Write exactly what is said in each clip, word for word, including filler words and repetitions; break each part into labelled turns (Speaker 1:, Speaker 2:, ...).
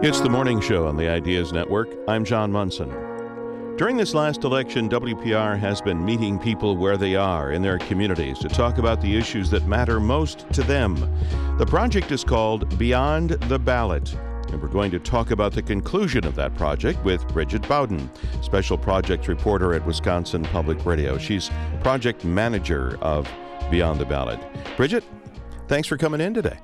Speaker 1: It's the morning show on the Ideas Network. I'm John Munson. During this last election, W P R has been meeting people where they are in their communities to talk about the issues that matter most to them. The project is called Beyond the Ballot, and we're going to talk about the conclusion of that project with Bridget Bowden, special projects reporter at Wisconsin Public Radio. She's project manager of Beyond the Ballot. Bridget, thanks for coming in today.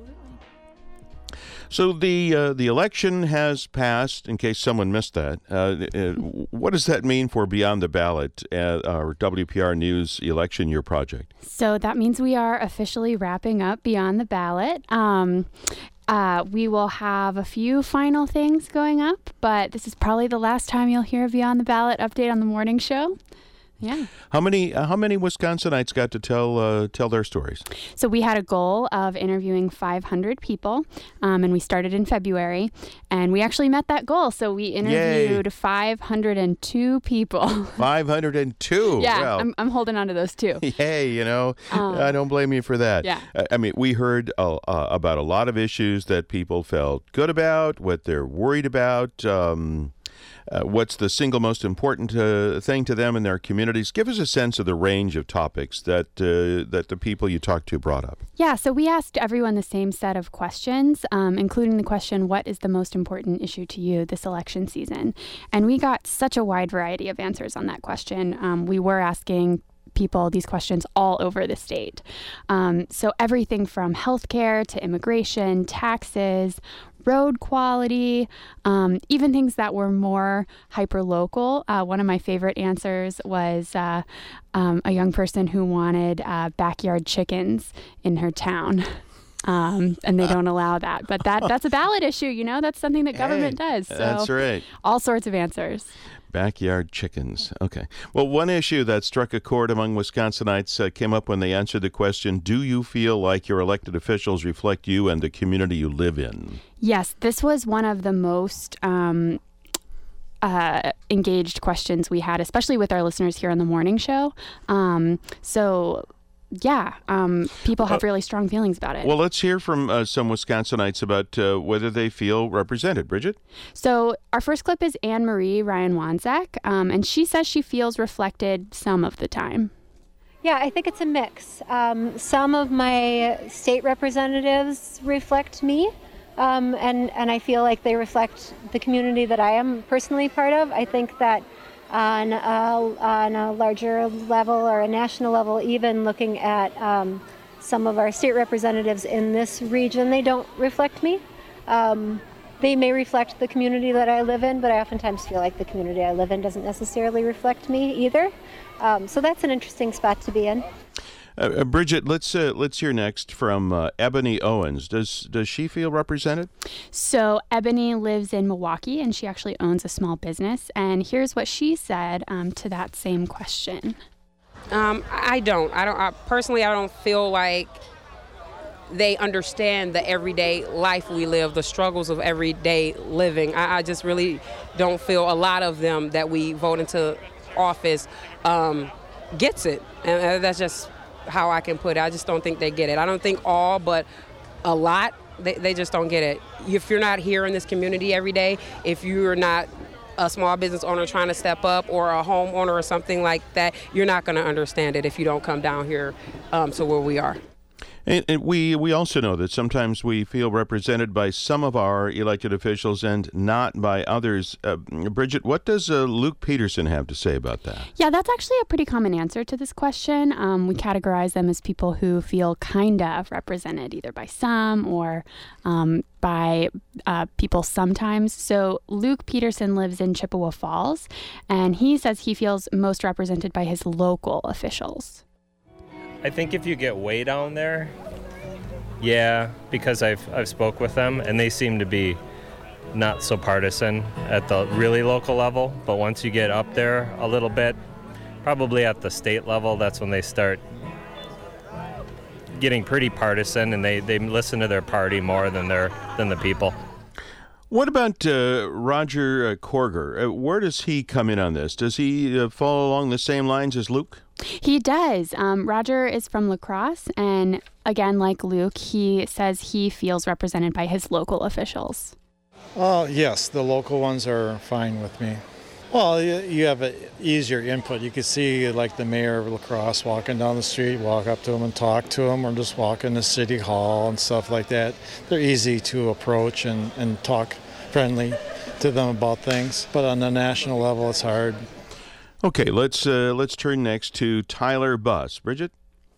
Speaker 1: So the uh, the election has passed, in case someone missed that. Uh, uh, what does that mean for Beyond the Ballot, uh, our W P R News election year project?
Speaker 2: So that means we are officially wrapping up Beyond the Ballot. Um, uh, we will have a few final things going up, but this is probably the last time you'll hear a Beyond the Ballot update on the morning show. Yeah.
Speaker 1: How many uh, how many Wisconsinites got to tell uh, tell their stories?
Speaker 2: So we had a goal of interviewing five hundred people, um, and we started in February, and we actually met that goal. So we interviewed Yay. five hundred two people.
Speaker 1: five hundred two.
Speaker 2: Yeah,
Speaker 1: well,
Speaker 2: I'm I'm holding on to those too.
Speaker 1: Hey, you know, um, I don't blame you for that.
Speaker 2: Yeah.
Speaker 1: I mean, we heard uh, uh, about a lot of issues that people felt good about, what they're worried about. Um, Uh, what's the single most important uh, thing to them in their communities? Give us a sense of the range of topics that uh, that the people you talked to brought up.
Speaker 2: Yeah, so we asked everyone the same set of questions, um, including the question, what is the most important issue to you this election season? And we got such a wide variety of answers on that question. Um, we were asking people these questions all over the state. Um, so everything from healthcare to immigration, taxes, road quality, um, even things that were more hyper-local. Uh, one of my favorite answers was uh, um, a young person who wanted uh, backyard chickens in her town. Um, and they don't allow that. But that that's a ballot issue, you know? That's something that government
Speaker 1: hey,
Speaker 2: does. So
Speaker 1: that's right.
Speaker 2: All sorts of answers.
Speaker 1: Backyard chickens. Okay. Well, one issue that struck a chord among Wisconsinites uh, came up when they answered the question, do you feel like your elected officials reflect you and the community you live in?
Speaker 2: Yes, this was one of the most um, uh, engaged questions we had, especially with our listeners here on the morning show. Um, so... Yeah, um, people have really strong feelings about it.
Speaker 1: Well, let's hear from uh, some Wisconsinites about uh, whether they feel represented. Bridget?
Speaker 2: So our first clip is Anne Marie Ryan Wanzak, um, and she says she feels reflected some of the time.
Speaker 3: Yeah, I think it's a mix. Um, some of my state representatives reflect me, um, and, and I feel like they reflect the community that I am personally part of. I think that On a, on a larger level or a national level, even looking at um, some of our state representatives in this region, they don't reflect me. Um, they may reflect the community that I live in, but I oftentimes feel like the community I live in doesn't necessarily reflect me either. Um, so that's an interesting spot to be in.
Speaker 1: Uh, Bridget, let's uh, let's hear next from uh, Ebony Owens. Does does she feel represented?
Speaker 2: So Ebony lives in Milwaukee, and she actually owns a small business. And here's what she said um, to that same question.
Speaker 4: Um, I don't. I don't. I, personally, I don't feel like they understand the everyday life we live, the struggles of everyday living. I, I just really don't feel a lot of them that we vote into office um, gets it, and uh, that's just how I can put it. I just don't think they get it. I don't think all, but a lot, they, they just don't get it. If you're not here in this community every day, if you're not a small business owner trying to step up or a homeowner or something like that, you're not going to understand it if you don't come down here um, to where we are.
Speaker 1: And, and we we also know that sometimes we feel represented by some of our elected officials and not by others. Uh, Bridget, what does uh, Luke Peterson have to say about that?
Speaker 2: Yeah, that's actually a pretty common answer to this question. Um, we categorize them as people who feel kind of represented, either by some or um, by uh, people sometimes. So Luke Peterson lives in Chippewa Falls, and he says he feels most represented by his local officials.
Speaker 5: I think if you get way down there, yeah, because I've I've spoke with them and they seem to be not so partisan at the really local level. But once you get up there a little bit, probably at the state level, that's when they start getting pretty partisan and they, they listen to their party more than their than the people.
Speaker 1: What about uh, Roger uh, Korger? Uh, where does he come in on this? Does he uh, follow along the same lines as Luke?
Speaker 2: He does. Um, Roger is from La Crosse, and again, like Luke, he says he feels represented by his local officials.
Speaker 6: Uh, yes, the local ones are fine with me. Well, you, you have a easier input. You can see like the mayor of La Crosse walking down the street, walk up to him and talk to him, or just walk into City Hall and stuff like that. They're easy to approach and, and talk friendly to them about things. But on the national level, it's hard.
Speaker 1: Okay, let's uh, let's turn next to Tyler Buss. Bridget?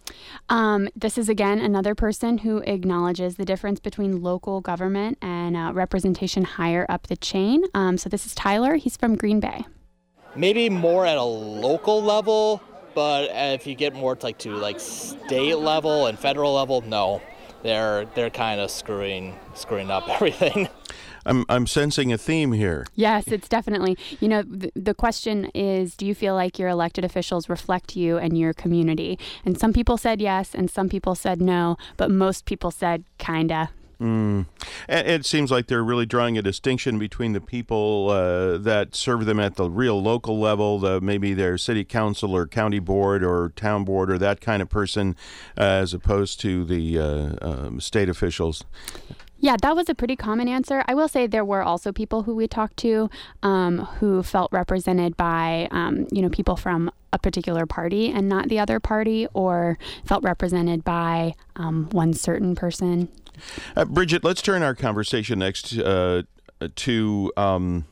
Speaker 2: Um, this is, again, another person who acknowledges the difference between local government and uh, representation higher up the chain. Um, so this is Tyler. He's from Green Bay.
Speaker 7: Maybe more at a local level, but if you get more to like to like state level and federal level, no, they're they're kind of screwing screwing up everything.
Speaker 1: I'm I'm sensing a theme here.
Speaker 2: Yes, it's definitely. You know, the, the question is, do you feel like your elected officials reflect you and your community? And some people said yes, and some people said no, but most people said kinda.
Speaker 1: Mm. And it seems like they're really drawing a distinction between the people uh, that serve them at the real local level, the, maybe their city council or county board or town board or that kind of person, uh, as opposed to the uh, um, state officials.
Speaker 2: Yeah, that was a pretty common answer. I will say there were also people who we talked to um, who felt represented by, um, you know, people from a particular party and not the other party, or felt represented by um, one certain person.
Speaker 1: Uh, Bridget, let's turn our conversation next uh, to um,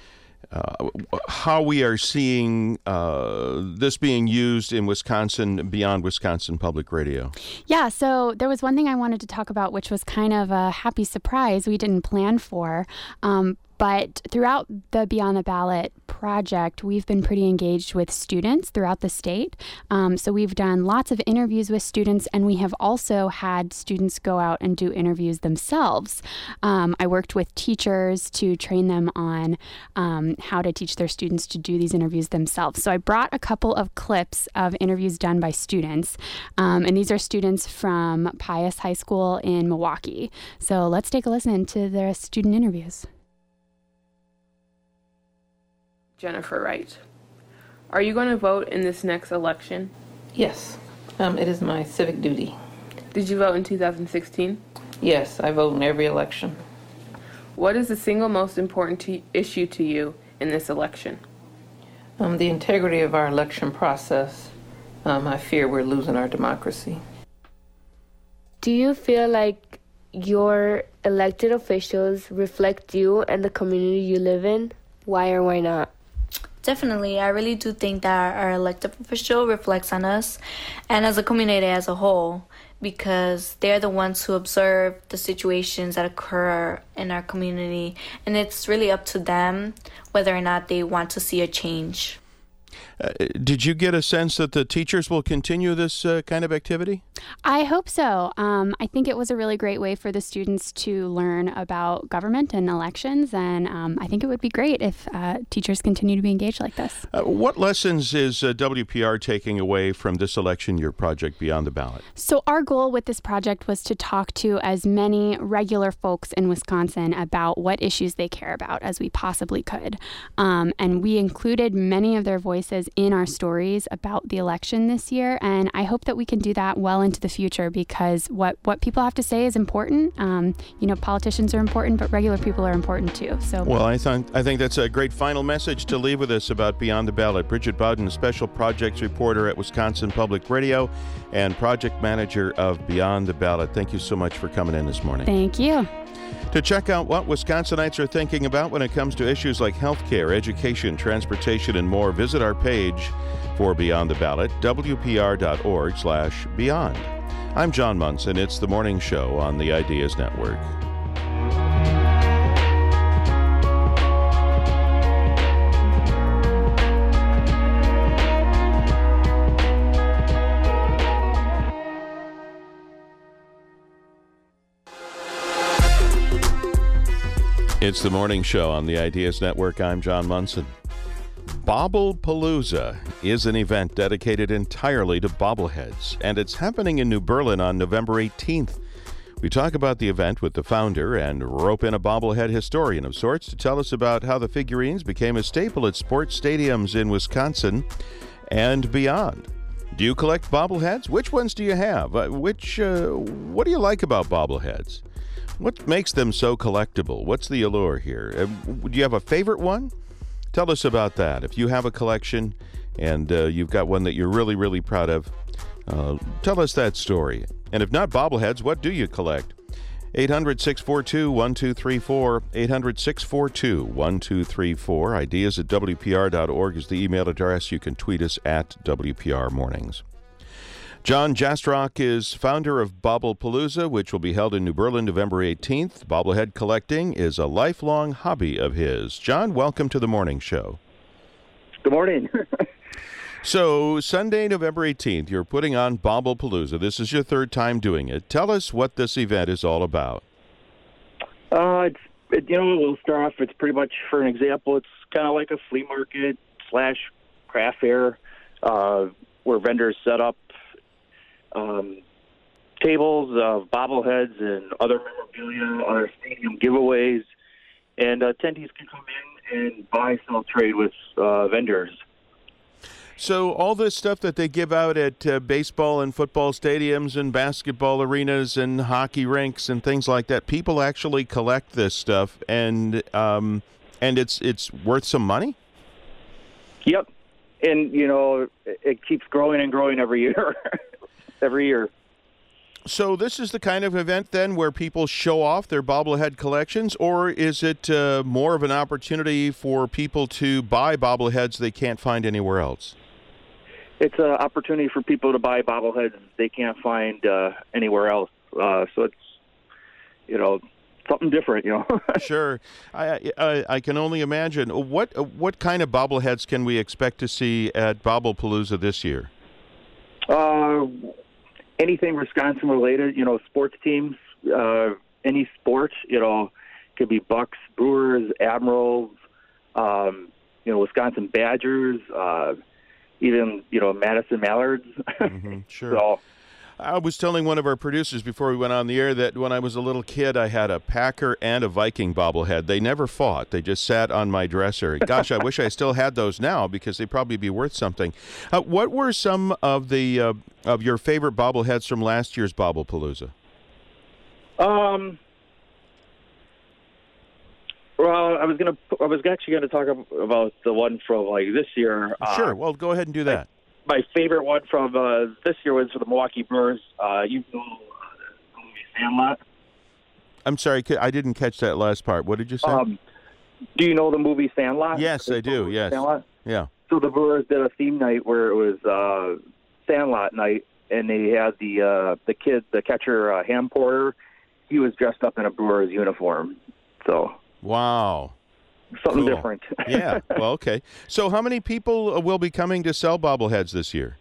Speaker 1: uh, how we are seeing uh, this being used in Wisconsin beyond Wisconsin Public Radio.
Speaker 2: Yeah, so there was one thing I wanted to talk about, which was kind of a happy surprise we didn't plan for. Um, But throughout the Beyond the Ballot project, we've been pretty engaged with students throughout the state. Um, so we've done lots of interviews with students, and we have also had students go out and do interviews themselves. Um, I worked with teachers to train them on um, how to teach their students to do these interviews themselves. So I brought a couple of clips of interviews done by students, um, and these are students from Pius High School in Milwaukee. So let's take a listen to their student interviews.
Speaker 8: Jennifer Wright. Are you going to vote in this next election?
Speaker 9: Yes, um, it is my civic duty.
Speaker 8: Did you vote in two thousand sixteen?
Speaker 9: Yes, I vote in every election.
Speaker 8: What is the single most important to, issue to you in this election?
Speaker 9: Um, the integrity of our election process. Um, I fear we're losing our democracy.
Speaker 10: Do you feel like your elected officials reflect you and the community you live in? Why or why not?
Speaker 11: Definitely. I really do think that our elected official reflects on us and as a community as a whole, because they're the ones who observe the situations that occur in our community, and it's really up to them whether or not they want to see a change.
Speaker 1: Uh, did you get a sense that the teachers will continue this uh, kind of activity?
Speaker 2: I hope so. Um, I think it was a really great way for the students to learn about government and elections, and um, I think it would be great if uh, teachers continue to be engaged like this.
Speaker 1: Uh, what lessons is uh, W P R taking away from this election year project Beyond the Ballot?
Speaker 2: So our goal with this project was to talk to as many regular folks in Wisconsin about what issues they care about as we possibly could. Um, and we included many of their voices in our stories about the election this year, and I hope that we can do that well into the future, because what, what people have to say is important. Um, you know, politicians are important, but regular people are important too. So,
Speaker 1: well, I, th- I think that's a great final message to leave with us about Beyond the Ballot. Bridget Bowden, special projects reporter at Wisconsin Public Radio and project manager of Beyond the Ballot. Thank you so much for coming in this morning.
Speaker 2: Thank you.
Speaker 1: To check out what Wisconsinites are thinking about when it comes to issues like healthcare, education, transportation, and more, visit our page for Beyond the Ballot, W P R dot org slash beyond. I'm John Munson. It's the morning show on the Ideas Network. It's the morning show on the Ideas Network. I'm John Munson. Bobblepalooza is an event dedicated entirely to bobbleheads, and it's happening in New Berlin on November eighteenth. We talk about the event with the founder and rope in a bobblehead historian of sorts to tell us about how the figurines became a staple at sports stadiums in Wisconsin and beyond. Do you collect bobbleheads? Which ones do you have? Uh, which, uh, what do you like about bobbleheads? What makes them so collectible? What's the allure here? Uh, do you have a favorite one? Tell us about that. If you have a collection and uh, you've got one that you're really, really proud of, uh, tell us that story. And if not bobbleheads, what do you collect? eight hundred, six four two, one two three four, eight hundred, six four two, one two three four. Ideas at W P R dot org is the email address. You can tweet us at W P R Mornings. John Jastrock is founder of Bobblepalooza, which will be held in New Berlin November eighteenth. Bobblehead collecting is a lifelong hobby of his. John, welcome to the morning show.
Speaker 12: Good morning.
Speaker 1: So, Sunday, November eighteenth, you're putting on Bobblepalooza. This is your third time doing it. Tell us what this event is all about.
Speaker 12: Uh, it's, it, you know, we'll start off, it's pretty much, for an example, it's kind of like a flea market slash craft fair uh, where vendors set up um, tables of bobbleheads and other memorabilia, other stadium giveaways, and attendees can come in and buy, sell, trade with uh, vendors.
Speaker 1: So all this stuff that they give out at uh, baseball and football stadiums and basketball arenas and hockey rinks and things like that, people actually collect this stuff, and um, and it's it's worth some money?
Speaker 12: Yep. And, you know, it, it keeps growing and growing every year. every year.
Speaker 1: So this is the kind of event, then, where people show off their bobblehead collections, or is it uh, more of an opportunity for people to buy bobbleheads they can't find anywhere else?
Speaker 12: It's an opportunity for people to buy bobbleheads they can't find uh, anywhere else. Uh, so it's, you know, something different, you know.
Speaker 1: Sure. I, I I can only imagine. What what kind of bobbleheads can we expect to see at Bobblepalooza this year?
Speaker 12: Uh, anything Wisconsin related, you know, sports teams, uh, any sport, you know, could be Bucks, Brewers, Admirals, um, you know, Wisconsin Badgers, uh, even, you know, Madison Mallards.
Speaker 1: Mm-hmm, sure.
Speaker 12: So,
Speaker 1: I was telling one of our producers before we went on the air that when I was a little kid, I had a Packer and a Viking bobblehead. They never fought. They just sat on my dresser. Gosh, I wish I still had those now because they'd probably be worth something. Uh, what were some of the uh, of your favorite bobbleheads from last year's Bobblepalooza?
Speaker 12: Um. Well, I was gonna. I was actually gonna talk about the one from like this year.
Speaker 1: Sure.
Speaker 12: Uh,
Speaker 1: well, go ahead and do that.
Speaker 12: My favorite one from uh, this year was for the Milwaukee Brewers. Uh, you know, uh, the movie Sandlot.
Speaker 1: I'm sorry, I didn't catch that last part. What did you say?
Speaker 12: Um, do you know the movie Sandlot?
Speaker 1: Yes, I do. Yes.
Speaker 12: Sandlot?
Speaker 1: Yeah.
Speaker 12: So the Brewers did a theme night where it was uh, Sandlot night, and they had the uh, the kid, the catcher, uh, Ham Porter. He was dressed up in a Brewers uniform. So.
Speaker 1: Wow.
Speaker 12: Something
Speaker 1: cool.
Speaker 12: different.
Speaker 1: Yeah. Well, okay. So how many people will be coming to sell bobbleheads this year?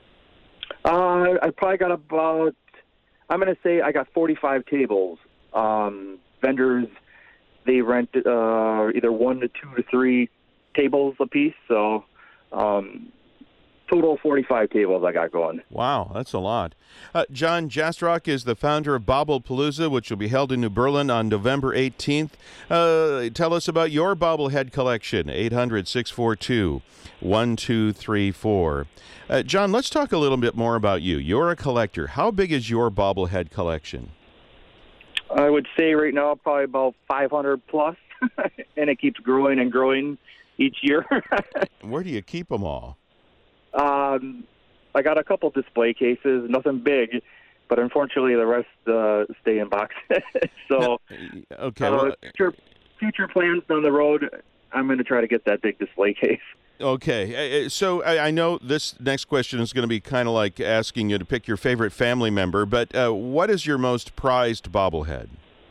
Speaker 12: Uh, I probably got about, I'm going to say I got forty-five tables. Um, vendors, they rent uh, either one to two to three tables a piece. So um, total forty-five tables I got going.
Speaker 1: Wow, that's a lot. Uh, John Jastrock is the founder of Bobblepalooza, which will be held in New Berlin on November eighteenth. Uh, tell us about your bobblehead collection, eight hundred, six four two, one two three four. Uh, John, let's talk a little bit more about you. You're a collector. How big is your bobblehead collection?
Speaker 12: I would say right now probably about five hundred plus, and it keeps growing and growing each year.
Speaker 1: Where do you keep them all?
Speaker 12: Um, I got a couple display cases, nothing big, but unfortunately the rest uh, stay in boxes. so,
Speaker 1: okay,
Speaker 12: uh,
Speaker 1: well,
Speaker 12: future, future plans down the road, I'm going to try to get that big display case.
Speaker 1: Okay, so I know this next question is going to be kind of like asking you to pick your favorite family member, but uh, what is your most prized bobblehead?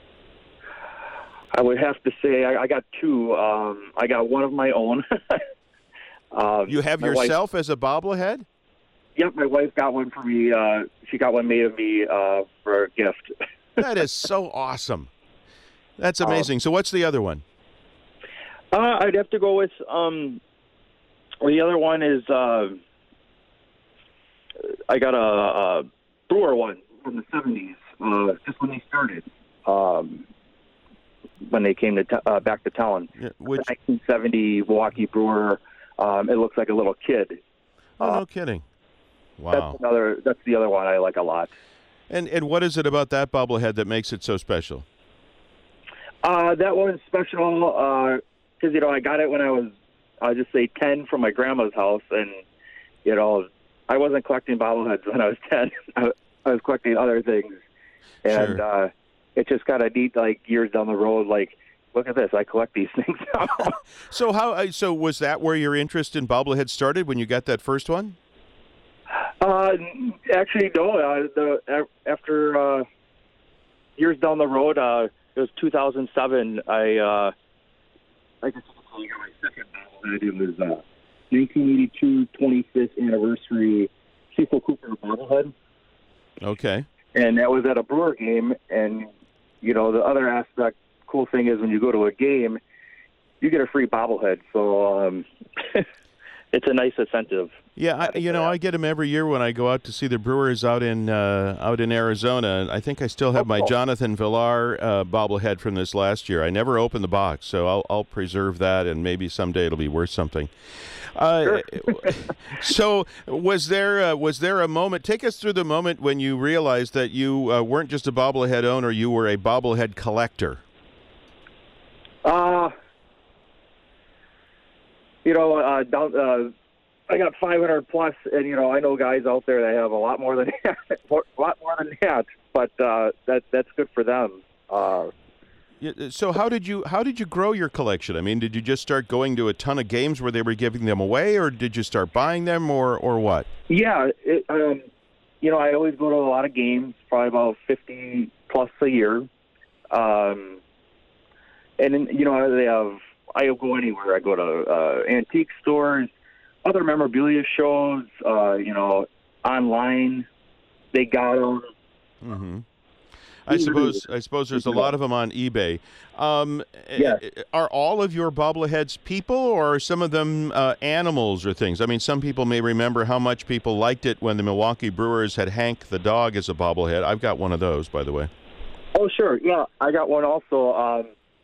Speaker 12: I would have to say I, I got two. Um, I got one of my own. Um,
Speaker 1: you have yourself wife, as a bobblehead?
Speaker 12: Yep, my wife got one for me. Uh, she got one made of me uh, for a gift.
Speaker 1: That is so awesome. That's amazing. Um, so what's the other one?
Speaker 12: Uh, I'd have to go with, um, well, the other one is, uh, I got a, a Brewer one from the seventies, uh, just when they started, um, when they came to t- uh, back to town.
Speaker 1: Yeah, which...
Speaker 12: nineteen seventy Milwaukee Brewer. Um, it looks like a little kid.
Speaker 1: Oh,
Speaker 12: uh,
Speaker 1: no kidding. Wow.
Speaker 12: That's another. That's the other one I like a lot.
Speaker 1: And and what is it about that bobblehead that makes it so special?
Speaker 12: Uh, that one's special because, you know, I got it when I was, I'll just say ten from my grandma's house. And, you know, I wasn't collecting bobbleheads when I was ten. I, I was collecting other things. And
Speaker 1: Sure.
Speaker 12: uh, it's just kind of neat, like, years down the road, like, look at this, I collect these things now.
Speaker 1: So how? uh, So was that where your interest in bobbleheads started when you got that first one?
Speaker 12: Uh, actually, no. Uh, the, after uh, years down the road, uh, it was two thousand seven. I uh, I guess I got my second bobblehead. It was uh, nineteen eighty-two twenty-fifth anniversary Cecil Cooper bobblehead,
Speaker 1: Okay.
Speaker 12: and that was at a Brewer game. And you know, the other aspect, cool thing is when you go to a game, you get a free bobblehead. So um, it's a nice incentive.
Speaker 1: Yeah, I, you know, I get them every year when I go out to see the Brewers out in uh, out in Arizona. I think I still have my Jonathan Villar uh, bobblehead from this last year. I never opened the box, so I'll, I'll preserve that, and maybe someday it'll be worth something. Uh, so, was there uh, was there a moment? Take us through the moment when you realized that you uh, weren't just a bobblehead owner; you were a bobblehead collector.
Speaker 12: Uh, you know, uh, down, uh, I got five hundred plus, and you know, I know guys out there that have a lot more than that, a lot more than that. But uh, that that's good for them. Uh,
Speaker 1: Yeah, so how did you how did you grow your collection? I mean, did you just start going to a ton of games where they were giving them away, or did you start buying them, or or what?
Speaker 12: yeah, it, um, you know, I always go to a lot of games, probably about fifty plus a year. Um, and then, you know, they have. I go anywhere. I go to uh, antique stores, other memorabilia shows. Uh, you know, online. They got them.
Speaker 1: Mm-hmm. I suppose I suppose there's a lot of them on eBay. Um,
Speaker 12: Yes.
Speaker 1: Are all of your bobbleheads people, or are some of them uh, animals or things? I mean, some people may remember how much people liked it when the Milwaukee Brewers had Hank the dog as a bobblehead. I've got one of those, by the way.
Speaker 12: Oh, sure. Yeah, I got one also. Um,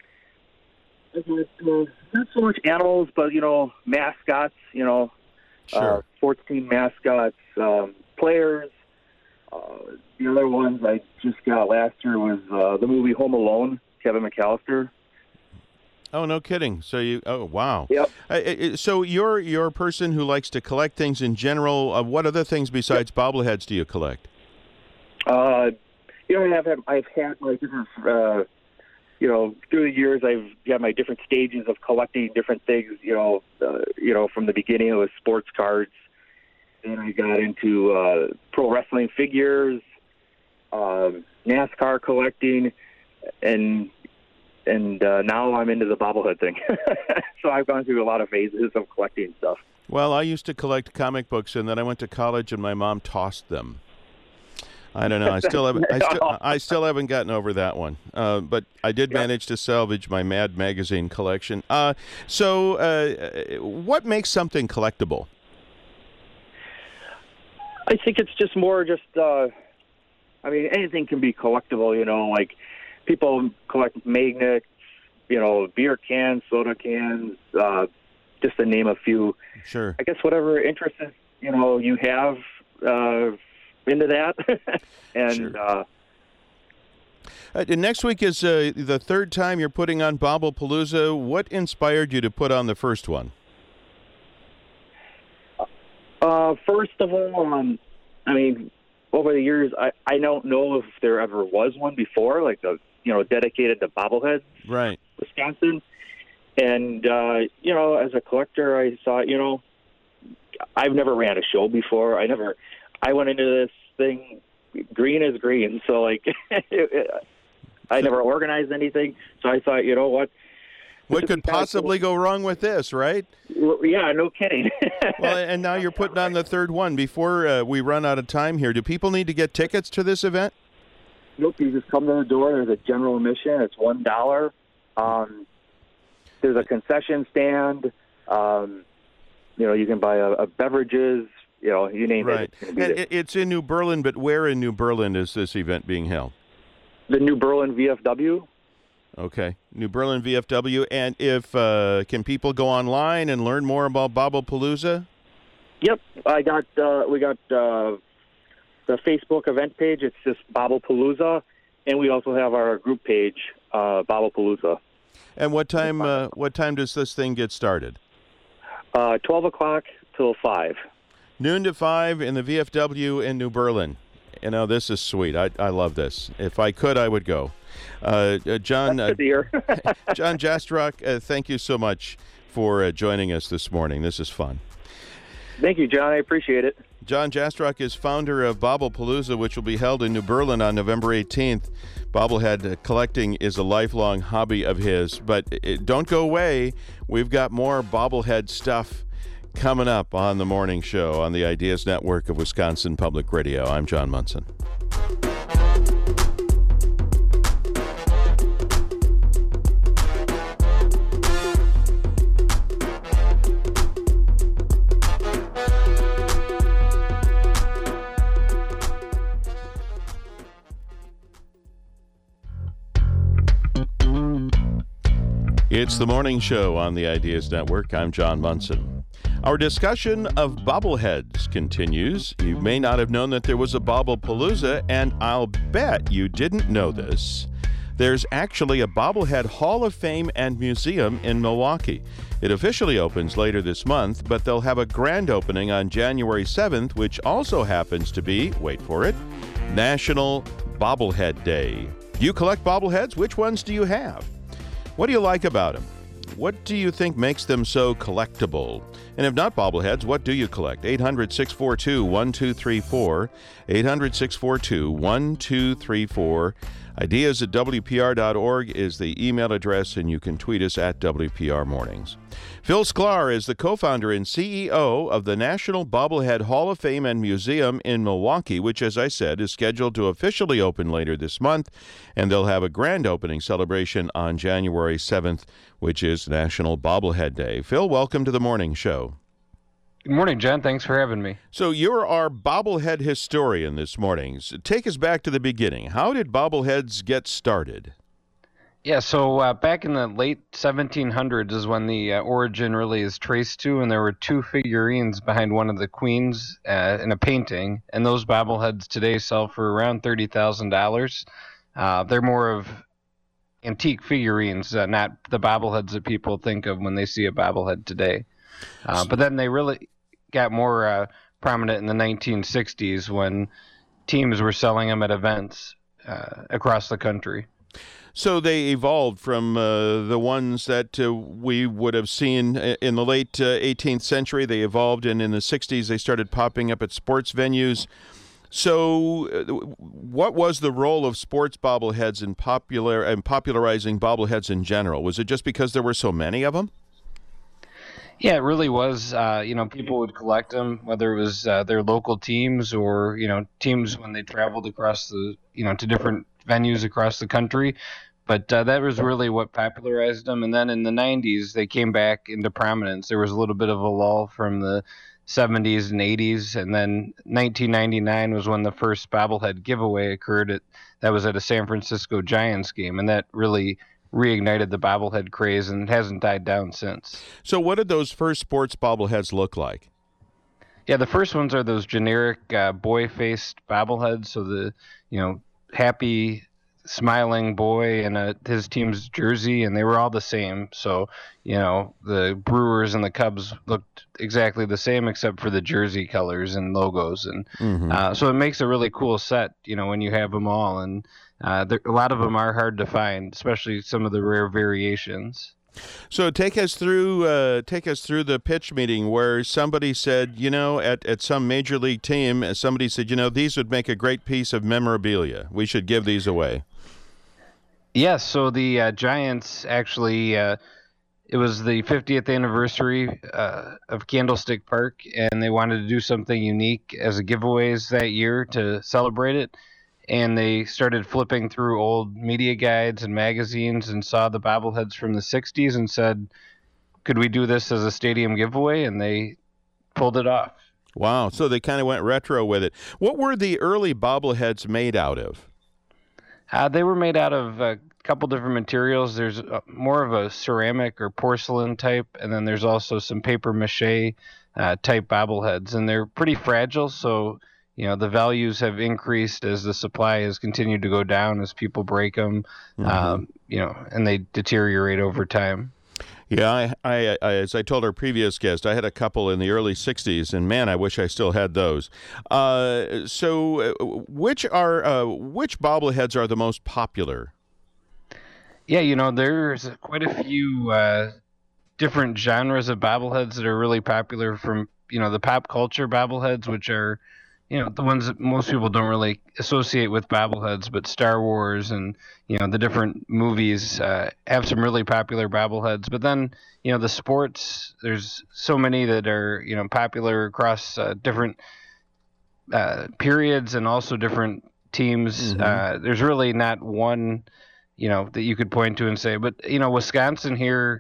Speaker 12: not so much animals, but, you know, mascots, you know,
Speaker 1: Sure.
Speaker 12: uh, sports team mascots, um, players. Uh, the other ones I just got last year was uh, the movie Home Alone, Kevin McAllister.
Speaker 1: Oh, no kidding. So you, oh, wow.
Speaker 12: Yep.
Speaker 1: Uh, uh, so you're, you're a person who likes to collect things in general. Uh, what other things besides bobbleheads do you collect?
Speaker 12: Uh, you know, I've had, I've had my different, uh, you know, through the years, I've got my different stages of collecting different things. You know, uh, you know, from the beginning it was sports cards. Then I got into uh, pro wrestling figures, um, NASCAR collecting, and and uh, now I'm into the bobblehead thing. So I've gone through a lot of phases of collecting stuff.
Speaker 1: Well, I used to collect comic books, and then I went to college, and my mom tossed them. I don't know. I still haven't. I still, I still haven't gotten over that one. Uh, but I did
Speaker 12: Yep.
Speaker 1: manage to salvage my Mad magazine collection. Uh, so, uh, what makes something collectible?
Speaker 12: I think it's just more just, uh, I mean, anything can be collectible, you know, like people collect magnets, you know, beer cans, soda cans, uh, just to name a few.
Speaker 1: Sure.
Speaker 12: I guess whatever interests, you know, you have uh, into that. and
Speaker 1: Sure.
Speaker 12: uh,
Speaker 1: Uh, next week is uh, the third time you're putting on Bobblepalooza. What inspired you to put on the first one?
Speaker 12: Uh, first of all, um, I mean, over the years, I, I don't know if there ever was one before, like a you know dedicated to bobbleheads,
Speaker 1: Right.
Speaker 12: Wisconsin. And uh, you know, as a collector, I thought, you know, I've never ran a show before. I never, I went into this thing green is green, so like, I never organized anything. So I thought, you know what?
Speaker 1: What could possibly go wrong with this, right?
Speaker 12: Yeah, no kidding.
Speaker 1: Well, and now you're putting on the third one. Before uh, we run out of time here, do people need to get tickets to this event?
Speaker 12: Nope, you just come to the door. There's a general admission. It's one dollar. Um, there's a concession stand. Um, you know, you can buy a, a beverages. You know, you name
Speaker 1: Right.
Speaker 12: it. It's, gonna be
Speaker 1: And
Speaker 12: there.
Speaker 1: it- it's in New Berlin, but where in New Berlin is this event being held?
Speaker 12: The New Berlin V F W.
Speaker 1: Okay, New Berlin V F W. And if uh, can people go online and learn more about Bobblepalooza?
Speaker 12: Yep, I got. Uh, we got uh, the Facebook event page. It's just Bobblepalooza, and we also have our group page uh, Bobblepalooza.
Speaker 1: And what time? Uh, what time does this thing get started?
Speaker 12: Uh, Twelve o'clock till five.
Speaker 1: Noon to five in the V F W in New Berlin. You know, this is sweet. I I love this. If I could, I would go. Uh, uh, John.
Speaker 12: That's good to hear.
Speaker 1: uh, John Jastrock, uh, thank you so much for uh, joining us this morning. This is fun.
Speaker 12: Thank you, John. I appreciate it.
Speaker 1: John Jastrock is founder of Bobblepalooza, which will be held in New Berlin on November eighteenth. Bobblehead collecting is a lifelong hobby of his, but it, don't go away. We've got more bobblehead stuff coming up on the morning show on the Ideas Network of Wisconsin Public Radio. I'm John Munson. It's the morning show on the Ideas Network. I'm John Munson. Our discussion of bobbleheads continues. You may not have known that there was a Bobblepalooza, and I'll bet you didn't know this. There's actually a Bobblehead Hall of Fame and Museum in Milwaukee. It officially opens later this month, but they'll have a grand opening on January seventh, which also happens to be, wait for it, National Bobblehead Day. Do you collect bobbleheads? Which ones do you have? What do you like about them? What do you think makes them so collectible? And if not bobbleheads, what do you collect? eight hundred, six four two, one two three four. eight hundred, six four two, one two three four. Ideas at W P R dot org is the email address, and you can tweet us at W P R Mornings. Phil Sklar is the co-founder and C E O of the National Bobblehead Hall of Fame and Museum in Milwaukee, which, as I said, is scheduled to officially open later this month, and they'll have a grand opening celebration on January seventh, which is National Bobblehead Day. Phil, welcome to the morning show.
Speaker 13: Good morning, John. Thanks for having me.
Speaker 1: So you're our bobblehead historian this morning. So take us back to the beginning. How did bobbleheads get started?
Speaker 13: Yeah, so uh, back in the late seventeen hundreds is when the uh, origin really is traced to, and there were two figurines behind one of the queens uh, in a painting, and those bobbleheads today sell for around thirty thousand dollars. Uh, they're more of antique figurines, uh, not the bobbleheads that people think of when they see a bobblehead today. Uh, but then they really got more uh, prominent in the nineteen sixties when teams were selling them at events uh, across the country.
Speaker 1: So they evolved from uh, the ones that uh, we would have seen in the late uh, eighteenth century. They evolved, and in the sixties they started popping up at sports venues. So uh, what was the role of sports bobbleheads in popular and popularizing bobbleheads in general? Was it just because there were so many of them?
Speaker 13: Yeah, it really was. Uh, you know, people would collect them, whether it was uh, their local teams or, you know, teams when they traveled across the, you know, to different venues across the country. But uh, that was really what popularized them. And then in the nineties, they came back into prominence. There was a little bit of a lull from the seventies and eighties. And then nineteen ninety-nine was when the first bobblehead giveaway occurred. At, that was at a San Francisco Giants game. And that really reignited the bobblehead craze, and it hasn't died down since.
Speaker 1: So what did those first sports bobbleheads look like?
Speaker 13: Yeah, the first ones are those generic uh, boy-faced bobbleheads. So the, you know, happy, smiling boy in a, his team's jersey, and they were all the same. So, you know, the Brewers and the Cubs looked exactly the same except for the jersey colors and logos. And mm-hmm. uh, so it makes a really cool set, you know, when you have them all. And uh, there, a lot of them are hard to find, especially some of the rare variations.
Speaker 1: So take us through uh, take us through the pitch meeting where somebody said, you know, at, at some major league team, somebody said, you know, these would make a great piece of memorabilia. We should give these away.
Speaker 13: Yes, so the uh, Giants actually, uh, it was the fiftieth anniversary uh, of Candlestick Park, and they wanted to do something unique as a giveaways that year to celebrate it. And they started flipping through old media guides and magazines and saw the bobbleheads from the sixties and said, could we do this as a stadium giveaway? And they pulled it off.
Speaker 1: Wow, so they kind of went retro with it. What were the early bobbleheads made out of?
Speaker 13: Uh, they were made out of a couple different materials. There's a, more of a ceramic or porcelain type, and then there's also some paper mache uh, type bobbleheads, and they're pretty fragile, so you know, the values have increased as the supply has continued to go down as people break them,
Speaker 1: Mm-hmm.
Speaker 13: um, you know, and they deteriorate over time.
Speaker 1: Yeah, I, I, I, as I told our previous guest, I had a couple in the early sixties, and man, I wish I still had those. Uh, so, uh, which are uh, which bobbleheads are the most popular?
Speaker 13: Yeah, you know, there's quite a few uh, different genres of bobbleheads that are really popular, from, you know, the pop culture bobbleheads, which are, you know, the ones that most people don't really associate with bobbleheads, but Star Wars and, you know, the different movies uh, have some really popular bobbleheads. But then, you know, the sports, there's so many that are, you know, popular across uh, different uh, periods and also different teams.
Speaker 1: Mm-hmm.
Speaker 13: Uh, there's really not one, you know, that you could point to and say, but, you know, Wisconsin here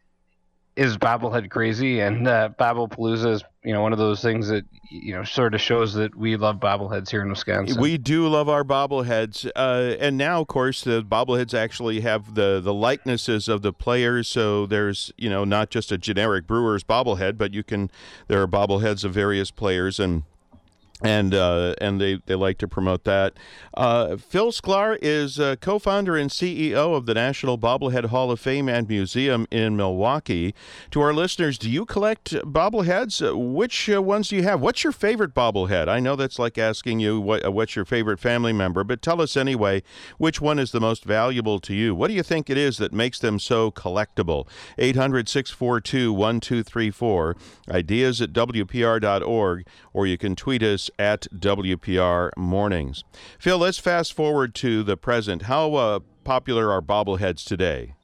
Speaker 13: is bobblehead crazy, and uh, Bobblepalooza is, you know, one of those things that, you know, sort of shows that we love bobbleheads here in Wisconsin.
Speaker 1: We do love our bobbleheads, uh, and now, of course, the bobbleheads actually have the the likenesses of the players. So there's, you know, not just a generic Brewers bobblehead, but you can there are bobbleheads of various players, and and uh, and they, they like to promote that. Uh, Phil Sklar is uh, co-founder and C E O of the National Bobblehead Hall of Fame and Museum in Milwaukee. To our listeners, do you collect bobbleheads? Uh, which uh, ones do you have? What's your favorite bobblehead? I know that's like asking you what, uh, what's your favorite family member, but tell us anyway, which one is the most valuable to you? What do you think it is that makes them so collectible? eight hundred, six four two, one two three four, ideas at W P R dot org, or you can tweet us at W P R Mornings. Phil, let's fast forward to the present. How uh, popular are bobbleheads today?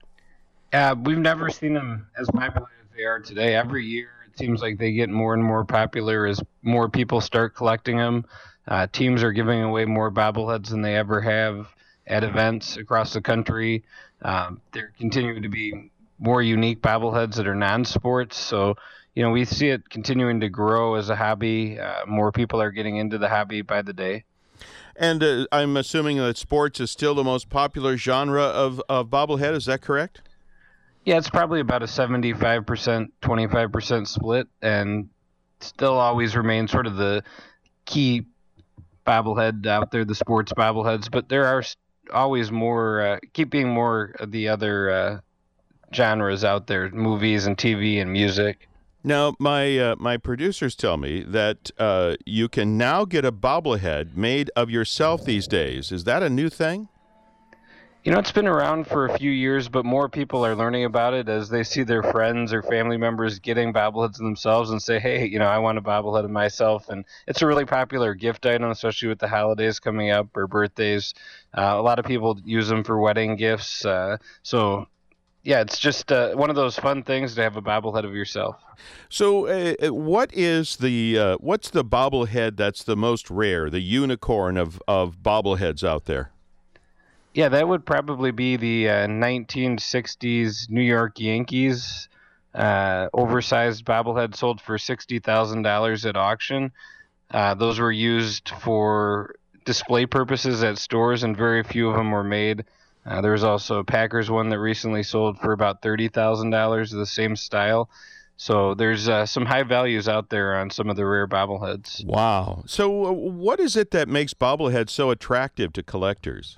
Speaker 13: Uh, we've never seen them as popular as they are today. Every year, it seems like they get more and more popular as more people start collecting them. Uh, teams are giving away more bobbleheads than they ever have at events across the country. Um, there continue to be more unique bobbleheads that are non-sports. So, you know, we see it continuing to grow as a hobby. Uh, more people are getting into the hobby by the day.
Speaker 1: And uh, I'm assuming that sports is still the most popular genre of, of bobblehead. Is that correct?
Speaker 13: Yeah, it's probably about a seventy-five percent, twenty-five percent split, and still always remains sort of the key bobblehead out there, the sports bobbleheads. But there are always more, uh, keep being more of the other uh, genres out there, movies and T V and music.
Speaker 1: Now, my uh, my producers tell me that uh, you can now get a bobblehead made of yourself these days. Is that a new thing?
Speaker 13: You know, it's been around for a few years, but more people are learning about it as they see their friends or family members getting bobbleheads themselves and say, hey, you know, I want a bobblehead of myself. And it's a really popular gift item, especially with the holidays coming up or birthdays. Uh, a lot of people use them for wedding gifts. Uh, so... Yeah, it's just uh, one of those fun things to have a bobblehead of yourself.
Speaker 1: So, uh, what is the uh, what's the bobblehead that's the most rare, the unicorn of, of bobbleheads out there?
Speaker 13: Yeah, that would probably be the uh, nineteen sixties New York Yankees uh, oversized bobblehead, sold for sixty thousand dollars at auction. Uh, those were used for display purposes at stores, and very few of them were made. Uh, there was also a Packers one that recently sold for about thirty thousand dollars of the same style. So there's uh, some high values out there on some of the rare bobbleheads.
Speaker 1: Wow. So uh, what is it that makes bobbleheads so attractive to collectors?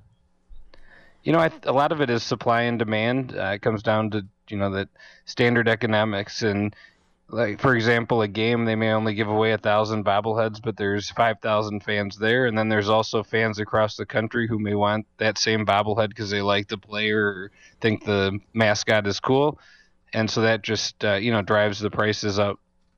Speaker 13: You know, I th- a lot of it is supply and demand. Uh, it comes down to, you know, that standard economics. And, like, for example, a game, they may only give away a thousand bobbleheads, but there's five thousand fans there. And then there's also fans across the country who may want that same bobblehead because they like the player or think the mascot is cool. And so that just, uh, you know, drives the prices up.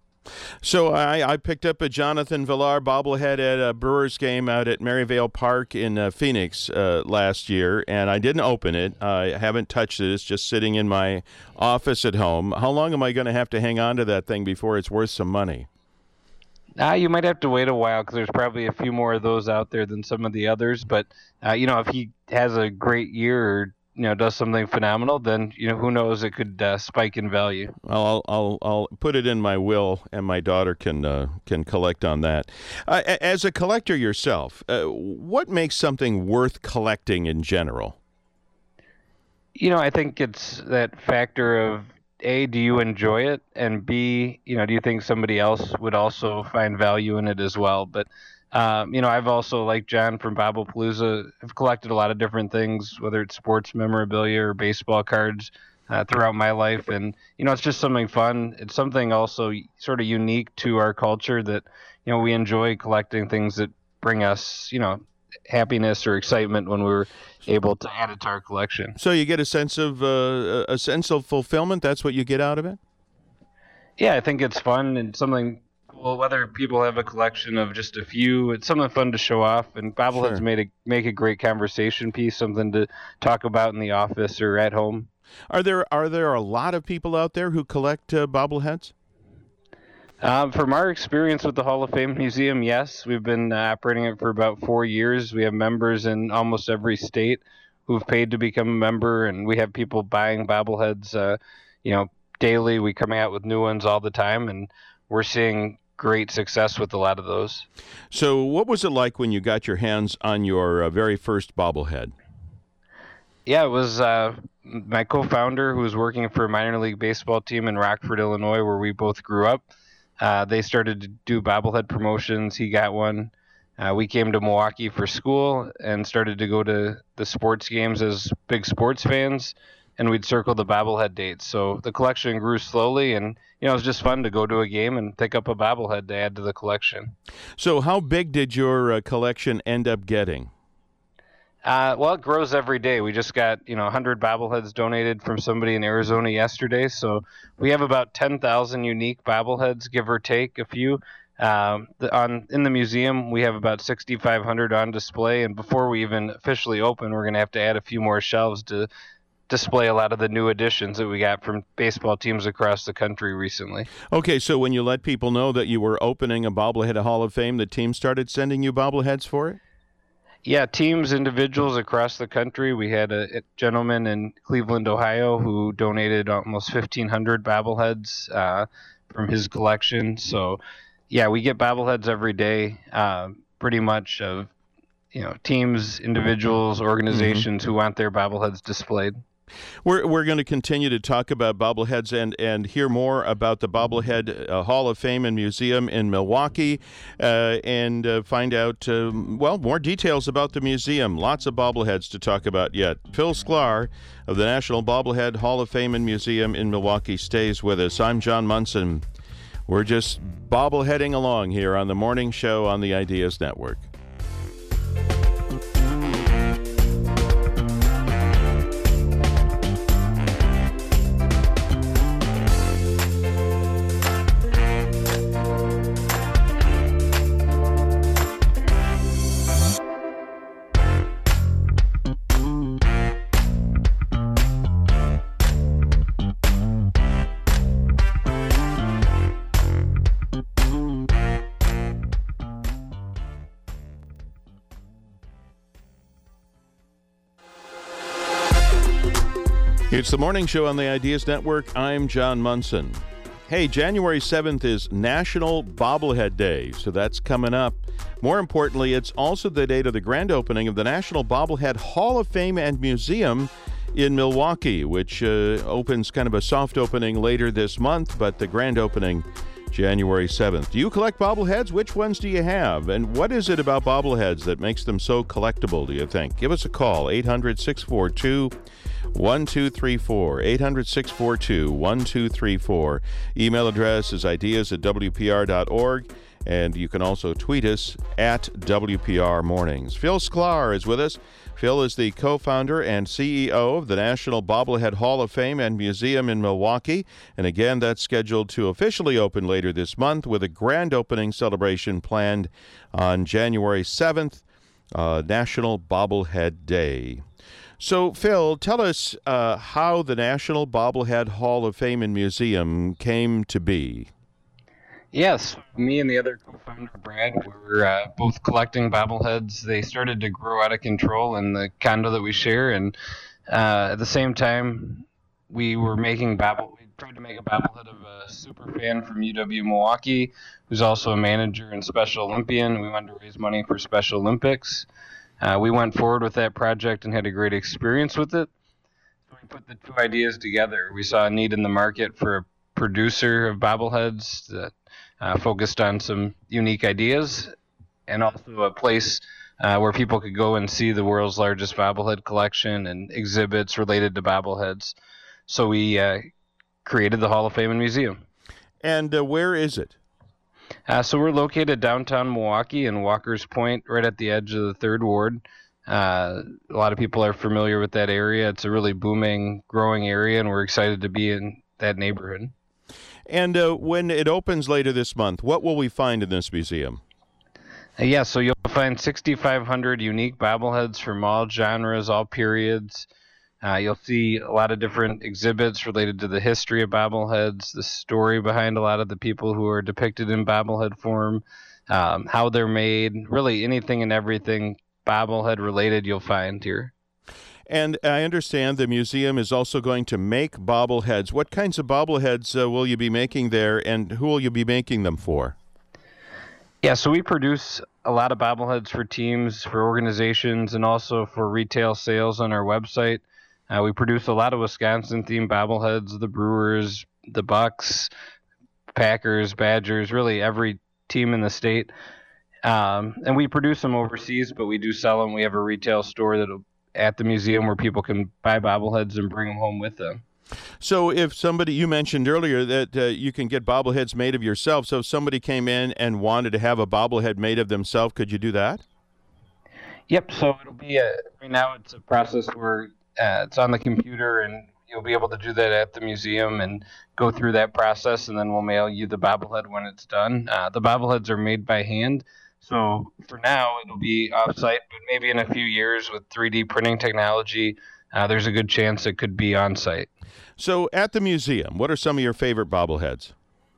Speaker 1: So I, I picked up a Jonathan Villar bobblehead at a Brewers game out at Maryvale Park in uh, Phoenix uh, last year, and I didn't open it. I haven't touched it. It's just sitting in my office at home. How long am I going to have to hang on to that thing before it's worth some money?
Speaker 13: Uh, you might have to wait a while because there's probably a few more of those out there than some of the others. But, uh, you know, if he has a great year or, you know, does something phenomenal, then, you know, who knows, it could uh, spike in value.
Speaker 1: I'll I'll I'll put it in my will, and my daughter can uh, can collect on that. Uh, as a collector yourself, uh, what makes something worth collecting in general?
Speaker 13: You know, I think it's that factor of A, do you enjoy it, and B, you know, do you think somebody else would also find value in it as well? But Um, you know, I've also, like John from Bobblepalooza, have collected a lot of different things, whether it's sports memorabilia or baseball cards uh, throughout my life. And, you know, it's just something fun. It's something also sort of unique to our culture that, you know, we enjoy collecting things that bring us, you know, happiness or excitement when we were able to add it to our collection.
Speaker 1: So you get a sense of uh, a sense of fulfillment. That's what you get out of it.
Speaker 13: Yeah, I think it's fun and something. Well, whether people have a collection of just a few, it's something fun to show off. And bobbleheads
Speaker 1: Sure.
Speaker 13: made a make a great conversation piece, something to talk about in the office or at home.
Speaker 1: Are there are there a lot of people out there who collect uh, bobbleheads?
Speaker 13: Um, from our experience with the Hall of Fame Museum, yes, we've been uh, operating it for about four years. We have members in almost every state who've paid to become a member, and we have people buying bobbleheads, uh, you know, daily. We come out with new ones all the time, and we're seeing great success with a lot of those.
Speaker 1: So what was it like when you got your hands on your uh, very first bobblehead?
Speaker 13: Yeah, it was uh, my co-founder who was working for a minor league baseball team in Rockford, Illinois, where we both grew up. Uh, they started to do bobblehead promotions. He got one. Uh, we came to Milwaukee for school and started to go to the sports games as big sports fans, and we'd circle the bobblehead dates. So the collection grew slowly, and you know, it was just fun to go to a game and pick up a bobblehead to add to the collection.
Speaker 1: So how big did your uh, collection end up getting?
Speaker 13: Uh, well, it grows every day. We just got, you know, one hundred bobbleheads donated from somebody in Arizona yesterday. So we have about ten thousand unique bobbleheads, give or take a few. Um, the, on in the museum, we have about sixty-five hundred on display. And before we even officially open, we're going to have to add a few more shelves to display a lot of the new additions that we got from baseball teams across the country recently.
Speaker 1: Okay, so when you let people know that you were opening a bobblehead Hall of Fame, the team started sending you bobbleheads for it?
Speaker 13: Yeah, teams, individuals across the country. We had a, a gentleman in Cleveland, Ohio, who donated almost fifteen hundred bobbleheads uh, from his collection. So, yeah, we get bobbleheads every day, uh, pretty much of, you know, teams, individuals, organizations mm-hmm. who want their bobbleheads displayed.
Speaker 1: We're we're going to continue to talk about bobbleheads and, and hear more about the Bobblehead uh, Hall of Fame and Museum in Milwaukee uh, and uh, find out, uh, well, more details about the museum. Lots of bobbleheads to talk about yet. Phil Sklar of the National Bobblehead Hall of Fame and Museum in Milwaukee stays with us. I'm John Munson. We're just bobbleheading along here on the morning show on the Ideas Network. It's the morning show on the Ideas Network. I'm John Munson. Hey, January seventh is National Bobblehead Day, so that's coming up. More importantly, it's also the date of the grand opening of the National Bobblehead Hall of Fame and Museum in Milwaukee, which uh, opens kind of a soft opening later this month, but the grand opening January seventh. Do you collect bobbleheads? Which ones do you have? And what is it about bobbleheads that makes them so collectible, do you think? Give us a call, eight hundred, six four two, one two three four, eight hundred, six four two, one two three four. Email address is ideas at w p r dot org, and you can also tweet us at W P R Mornings. Phil Sklar is with us. Phil is the co-founder and C E O of the National Bobblehead Hall of Fame and Museum in Milwaukee. And again, that's scheduled to officially open later this month with a grand opening celebration planned on January seventh, uh, National Bobblehead Day. So, Phil, tell us uh, how the National Bobblehead Hall of Fame and Museum came to be.
Speaker 13: Yes, me and the other co-founder, Brad, were uh, both collecting bobbleheads. They started to grow out of control in the condo that we share, and uh, at the same time, we were making bobble. We tried to make a bobblehead of a super fan from U W Milwaukee, who's also a manager and Special Olympian. We wanted to raise money for Special Olympics. Uh, we went forward with that project and had a great experience with it. So we put the two ideas together. We saw a need in the market for a producer of bobbleheads that uh, focused on some unique ideas. and also a place uh, where people could go and see the world's largest bobblehead collection and exhibits related to bobbleheads. So we uh, created the Hall of Fame and Museum.
Speaker 1: And uh, where is it?
Speaker 13: Uh, so we're located downtown Milwaukee in Walker's Point, right at the edge of the Third Ward. Uh, a lot of people are familiar with that area. It's a really booming, growing area, and we're excited to be in that neighborhood.
Speaker 1: And uh, when it opens later this month, what will we find in this museum?
Speaker 13: Uh, yeah, so you'll find sixty-five hundred unique bobbleheads from all genres, all periods. Uh, you'll see a lot of different exhibits related to the history of bobbleheads, the story behind a lot of the people who are depicted in bobblehead form, um, how they're made, really anything and everything bobblehead related you'll find here.
Speaker 1: And I understand the museum is also going to make bobbleheads. What kinds of bobbleheads uh, will you be making there, and who will you be making them for?
Speaker 13: Yeah, so we produce a lot of bobbleheads for teams, for organizations, and also for retail sales on our website. Uh, we produce a lot of Wisconsin-themed bobbleheads, the Brewers, the Bucks, Packers, Badgers, really every team in the state. Um, and we produce them overseas, but we do sell them. We have a retail store that'll, at the museum where people can buy bobbleheads and bring them home with them.
Speaker 1: So if somebody, you mentioned earlier that uh, you can get bobbleheads made of yourself. So if somebody came in and wanted to have a bobblehead made of themselves, could you do that?
Speaker 13: Yep. So it'll be a, right now it's a process where uh, it's on the computer, and you'll be able to do that at the museum and go through that process, and then we'll mail you the bobblehead when it's done. Uh, the bobbleheads are made by hand. So for now, it'll be off-site, but maybe in a few years with three D printing technology, uh, there's a good chance it could be on-site.
Speaker 1: So at the museum, what are some of your favorite bobbleheads?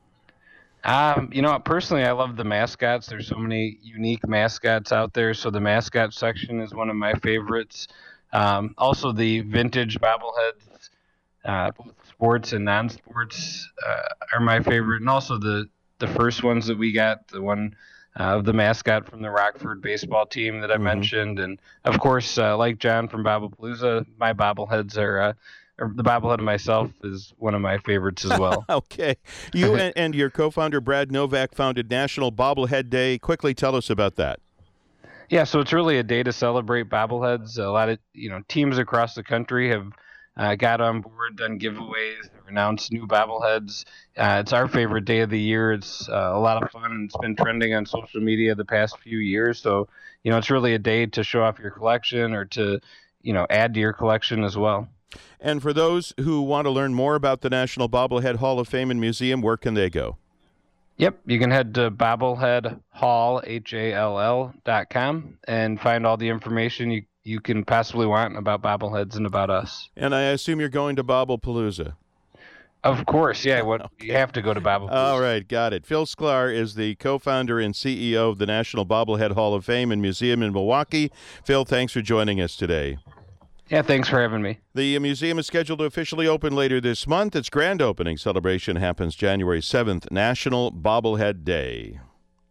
Speaker 13: Um, you know, personally, I love the mascots. There's so many unique mascots out there. So the mascot section is one of my favorites. Um, also, the vintage bobbleheads, uh, both sports and non-sports, uh, are my favorite. And also the, the first ones that we got, the one uh, of the mascot from the Rockford baseball team that I mm-hmm. mentioned. And, of course, uh, like John from Bobblepalooza, my bobbleheads are uh, – or the bobblehead of myself is one of my favorites as well.
Speaker 1: Okay. You and, and your co-founder, Brad Novak, founded National Bobblehead Day. Quickly tell us about that.
Speaker 13: Yeah, so it's really a day to celebrate bobbleheads. A lot of you know teams across the country have uh, got on board, done giveaways, announced new bobbleheads. Uh, it's our favorite day of the year. It's uh, a lot of fun, and it's been trending on social media the past few years. So, you know, it's really a day to show off your collection or to, you know, add to your collection as well.
Speaker 1: And for those who want to learn more about the National Bobblehead Hall of Fame and Museum, where can they go?
Speaker 13: Yep, you can head to bobblehead hall, H A L L, dot com and find all the information you, you can possibly want about bobbleheads and about us.
Speaker 1: And I assume you're going to Bobblepalooza.
Speaker 13: Of course, yeah. What okay. You have to go to Bobblepalooza.
Speaker 1: All right, got it. Phil Sklar is the co-founder and C E O of the National Bobblehead Hall of Fame and Museum in Milwaukee. Phil, thanks for joining us today.
Speaker 13: Yeah, thanks for having me.
Speaker 1: The museum is scheduled to officially open later this month. Its grand opening celebration happens January seventh, National Bobblehead Day.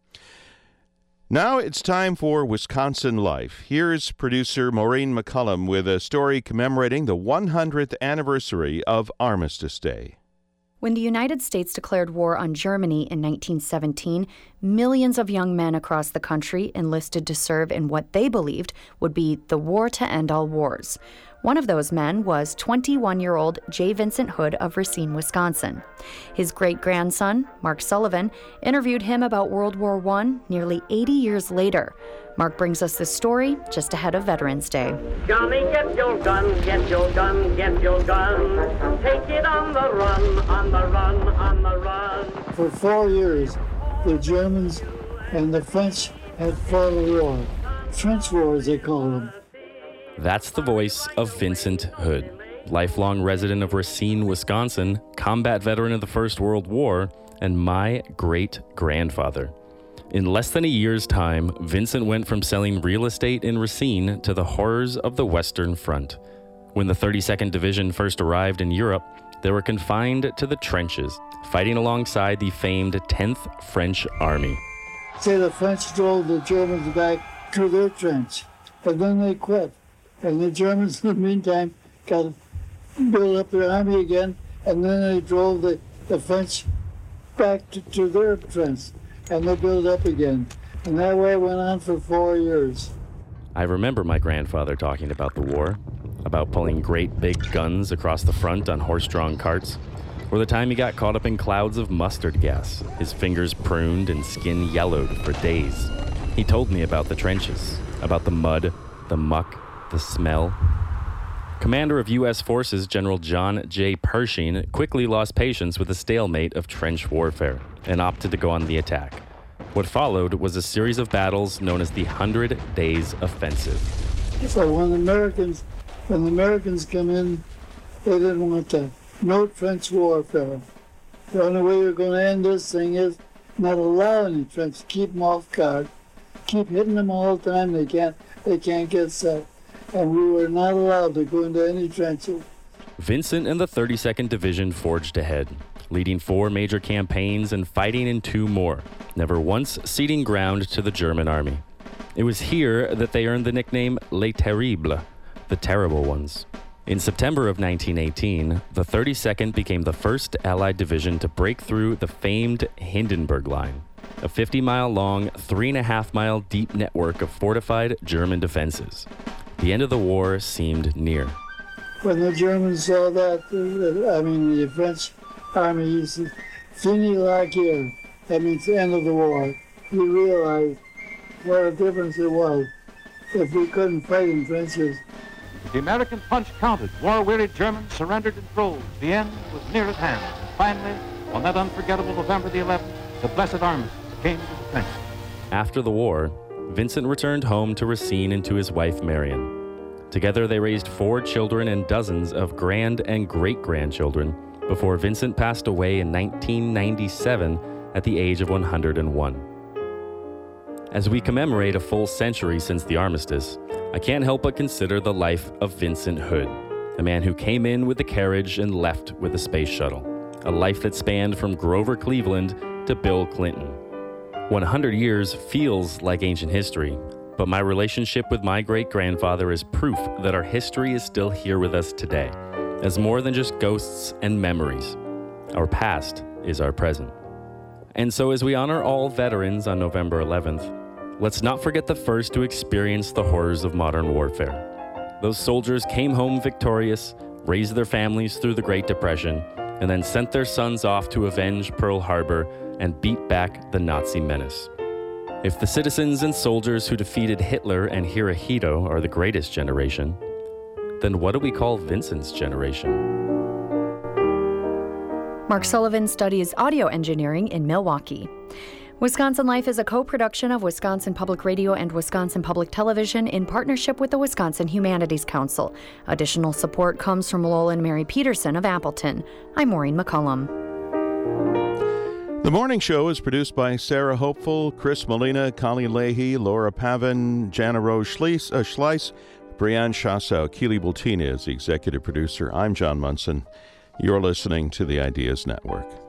Speaker 1: Now it's time for Wisconsin Life. Here's producer Maureen McCullum with a story commemorating the one hundredth anniversary of Armistice Day.
Speaker 14: When the United States declared war on Germany in nineteen seventeen, millions of young men across the country enlisted to serve in what they believed would be the war to end all wars. One of those men was twenty-one-year-old J. Vincent Hood of Racine, Wisconsin. His great-grandson, Mark Sullivan, interviewed him about World War One nearly eighty years later. Mark brings us this story just ahead of Veterans Day.
Speaker 15: Johnny, get your gun, get your gun, get your gun. Take it on the run, on the run, on the run.
Speaker 16: For four years, the Germans and the French had fought a war. Trench wars, they call them.
Speaker 17: That's the voice of Vincent Hood, lifelong resident of Racine, Wisconsin, combat veteran of the First World War, and my great-grandfather. In less than a year's time, Vincent went from selling real estate in Racine to the horrors of the Western Front. When the thirty-second Division first arrived in Europe, they were confined to the trenches, fighting alongside the famed tenth French Army.
Speaker 16: Say the French drove the Germans back to their trench, and then they quit. And the Germans, in the meantime, got to build up their army again, and then they drove the, the French back to, to their trench, and they built up again. And that way it went on for four years.
Speaker 17: I remember my grandfather talking about the war, about pulling great big guns across the front on horse-drawn carts, or the time he got caught up in clouds of mustard gas, his fingers pruned and skin yellowed for days. He told me about the trenches, about the mud, the muck, the smell. Commander of U S Forces General John J. Pershing quickly lost patience with the stalemate of trench warfare and opted to go on the attack. What followed was a series of battles known as the Hundred Days Offensive.
Speaker 16: So when the Americans, when the Americans come in, they didn't want that. No trench warfare. The only way you're going to end this thing is not allow any trench. Keep them off guard. Keep hitting them all the time. They can't. They can't get set. And we were not allowed to go into any trenches.
Speaker 17: Vincent and the thirty-second Division forged ahead, leading four major campaigns and fighting in two more, never once ceding ground to the German army. It was here that they earned the nickname Les Terribles, the Terrible Ones. In September of nineteen eighteen, the thirty-second became the first Allied division to break through the famed Hindenburg Line, a fifty-mile-long, three-and-a-half-mile deep network of fortified German defenses. The end of the war seemed near.
Speaker 16: When the Germans saw that, I mean, the French army said, "Fini la guerre," that means the end of the war. We realized what a difference it was if we couldn't fight in trenches.
Speaker 18: The American punch counted. War-wearied Germans surrendered in droves. The end was near at hand. Finally, on that unforgettable November the eleventh, the Blessed Armistice came to the trenches.
Speaker 17: After the war, Vincent returned home to Racine and to his wife Marion. Together they raised four children and dozens of grand and great-grandchildren before Vincent passed away in nineteen ninety-seven at the age of one hundred one. As we commemorate a full century since the armistice, I can't help but consider the life of Vincent Hood, a man who came in with the carriage and left with the space shuttle, a life that spanned from Grover Cleveland to Bill Clinton. one hundred years feels like ancient history, but my relationship with my great-grandfather is proof that our history is still here with us today, as more than just ghosts and memories. Our past is our present. And so as we honor all veterans on November eleventh, let's not forget the first to experience the horrors of modern warfare. Those soldiers came home victorious, raised their families through the Great Depression, and then sent their sons off to avenge Pearl Harbor and beat back the Nazi menace. If the citizens and soldiers who defeated Hitler and Hirohito are the greatest generation, then what do we call Vincent's generation?
Speaker 14: Mark Sullivan studies audio engineering in Milwaukee. Wisconsin Life is a co-production of Wisconsin Public Radio and Wisconsin Public Television in partnership with the Wisconsin Humanities Council. Additional support comes from Lowell and Mary Peterson of Appleton. I'm Maureen McCullum.
Speaker 1: The morning show is produced by Sarah Hopeful, Chris Molina, Colleen Leahy, Laura Pavin, Jana Rose Schleiss, uh, Schleiss Brianne Chassau. Keely Bultina is the executive producer. I'm John Munson. You're listening to the Ideas Network.